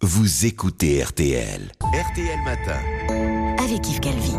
vous écoutez RTL. RTL Matin. Avec Yves Calvi.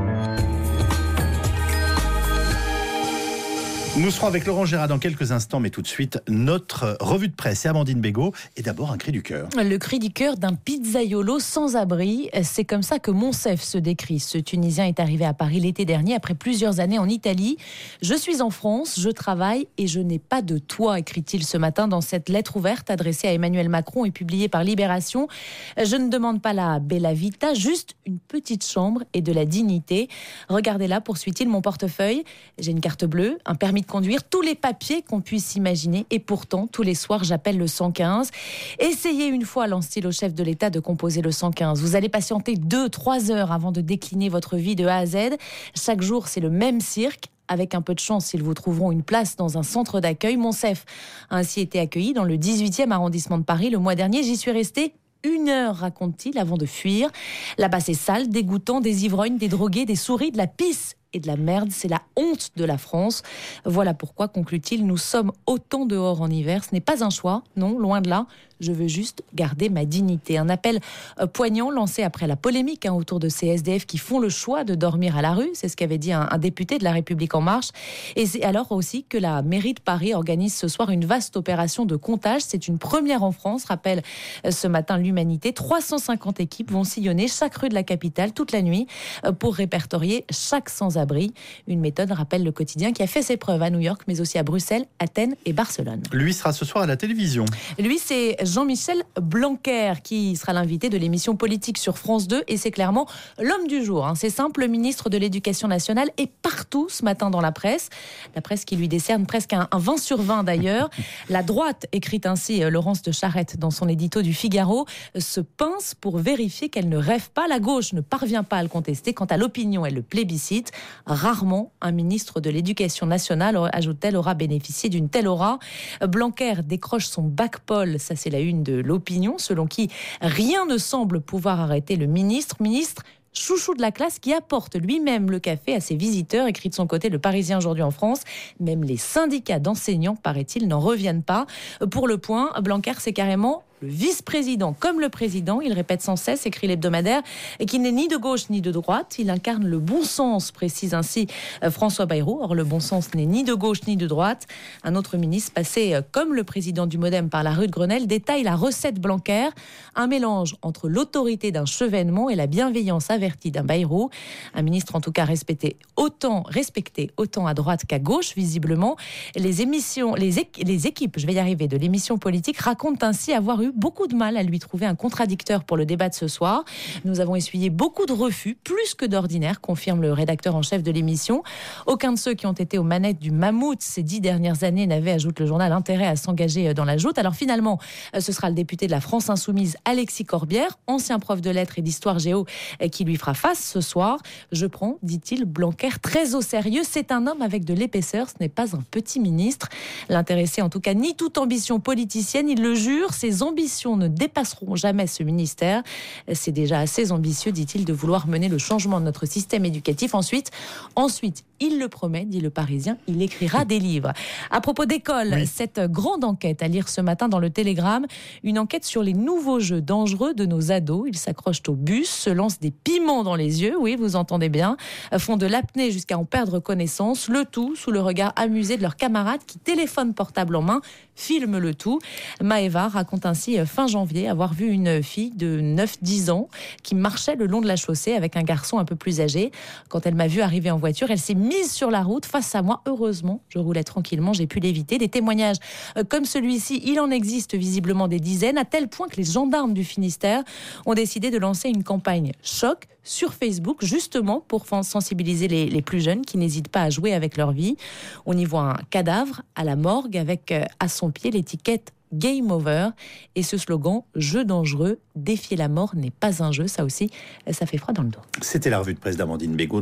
Nous serons avec Laurent Gérard dans quelques instants, mais tout de suite, notre revue de presse et Amandine Bégaud. Et d'abord, un cri du cœur. Le cri du cœur d'un pizzaiolo sans abri. C'est comme ça que Monsef se décrit. Ce Tunisien est arrivé à Paris l'été dernier, après plusieurs années en Italie. « Je suis en France, je travaille et je n'ai pas de toit », écrit-il ce matin dans cette lettre ouverte adressée à Emmanuel Macron et publiée par Libération. « Je ne demande pas la bella vita, juste une petite chambre et de la dignité. Regardez là, poursuit-il, mon portefeuille. J'ai une carte bleue, un permis de conduire, tous les papiers qu'on puisse imaginer. Et pourtant, tous les soirs, j'appelle le 115. Essayez une fois, lance-t-il au chef de l'État, de composer le 115. Vous allez patienter 2-3 heures avant de décliner votre vie de A à Z. Chaque jour, c'est le même cirque. Avec un peu de chance, ils vous trouveront une place dans un centre d'accueil. Monsef a ainsi été accueilli dans le 18e arrondissement de Paris le mois dernier. J'y suis resté 1 heure, raconte-t-il, avant de fuir. Là-bas, c'est sale, dégoûtant, des ivrognes, des drogués, des souris, de la pisse et de la merde. C'est la honte de la France. Voilà pourquoi, conclut-il, nous sommes autant dehors en hiver. Ce n'est pas un choix, non, loin de là. Je veux juste garder ma dignité. Un appel poignant lancé après la polémique autour de ces SDF qui font le choix de dormir à la rue. C'est ce qu'avait dit un député de La République En Marche. Et c'est alors aussi que la mairie de Paris organise ce soir une vaste opération de comptage. C'est une première en France, rappelle ce matin l'Humanité. 350 équipes vont sillonner chaque rue de la capitale toute la nuit pour répertorier chaque sans-abri. Une méthode, rappelle le quotidien, qui a fait ses preuves à New York, mais aussi à Bruxelles, Athènes et Barcelone. Lui sera ce soir à la télévision. Lui, c'est Jean-Michel Blanquer, qui sera l'invité de l'émission politique sur France 2, et c'est clairement l'homme du jour. C'est simple, le ministre de l'Éducation nationale est partout ce matin dans la presse qui lui décerne presque un 20 sur 20 d'ailleurs. La droite, écrit ainsi Laurence de Charette dans son édito du Figaro, se pince pour vérifier qu'elle ne rêve pas. La gauche ne parvient pas à le contester. Quant à l'opinion, elle le plébiscite. Rarement un ministre de l'Éducation nationale, ajoute-t-elle, aura bénéficié d'une telle aura. Blanquer décroche son bac Paul, ça c'est la une de l'opinion, selon qui rien ne semble pouvoir arrêter le ministre chouchou de la classe, qui apporte lui-même le café à ses visiteurs, écrit de son côté le Parisien aujourd'hui en France. Même les syndicats d'enseignants, paraît-il, n'en reviennent pas. Pour Le Point, Blanquer, c'est carrément le vice-président comme le président. Il répète sans cesse, écrit l'hebdomadaire, et qu'il n'est ni de gauche ni de droite. Il incarne le bon sens, précise ainsi François Bayrou. Or, le bon sens n'est ni de gauche ni de droite. Un autre ministre, passé comme le président du Modem par la rue de Grenelle, détaille la recette Blanquer. Un mélange entre l'autorité d'un Chevènement et la bienveillance avertie d'un Bayrou. Un ministre en tout cas respecté autant à droite qu'à gauche, visiblement. Les équipes, je vais y arriver, de l'émission politique racontent ainsi avoir eu beaucoup de mal à lui trouver un contradicteur pour le débat de ce soir. Nous avons essuyé beaucoup de refus, plus que d'ordinaire, confirme le rédacteur en chef de l'émission. Aucun de ceux qui ont été aux manettes du mammouth ces 10 dernières années n'avait, ajoute le journal, intérêt à s'engager dans la joute. Alors finalement, ce sera le député de la France Insoumise, Alexis Corbière, ancien prof de lettres et d'histoire géo, qui lui fera face ce soir. Je prends, dit-il, Blanquer très au sérieux. C'est un homme avec de l'épaisseur, ce n'est pas un petit ministre. L'intéressé, en tout cas, ni toute ambition politicienne, il le jure, ses ambitions ne dépasseront jamais ce ministère. C'est déjà assez ambitieux, dit-il, de vouloir mener le changement de notre système éducatif. Ensuite, il le promet, dit le Parisien, il écrira des livres. À propos d'école, cette grande enquête à lire ce matin dans le Télégramme, une enquête sur les nouveaux jeux dangereux de nos ados. Ils s'accrochent au bus, se lancent des piments dans les yeux, oui, vous entendez bien, font de l'apnée jusqu'à en perdre connaissance, le tout sous le regard amusé de leurs camarades qui, téléphone portable en main, filment le tout. Maëva raconte ainsi fin janvier avoir vu une fille de 9-10 ans qui marchait le long de la chaussée avec un garçon un peu plus âgé. Quand elle m'a vu arriver en voiture, elle s'est mise sur la route face à moi. Heureusement, je roulais tranquillement, j'ai pu l'éviter. Des témoignages comme celui-ci, il en existe visiblement des dizaines, à tel point que les gendarmes du Finistère ont décidé de lancer une campagne choc sur Facebook, justement pour sensibiliser les plus jeunes qui n'hésitent pas à jouer avec leur vie. On y voit un cadavre à la morgue avec à son pied l'étiquette Game Over et ce slogan « Jeu dangereux, défier la mort n'est pas un jeu ». Ça aussi, ça fait froid dans le dos. C'était la revue de presse d'Amandine Bégaud.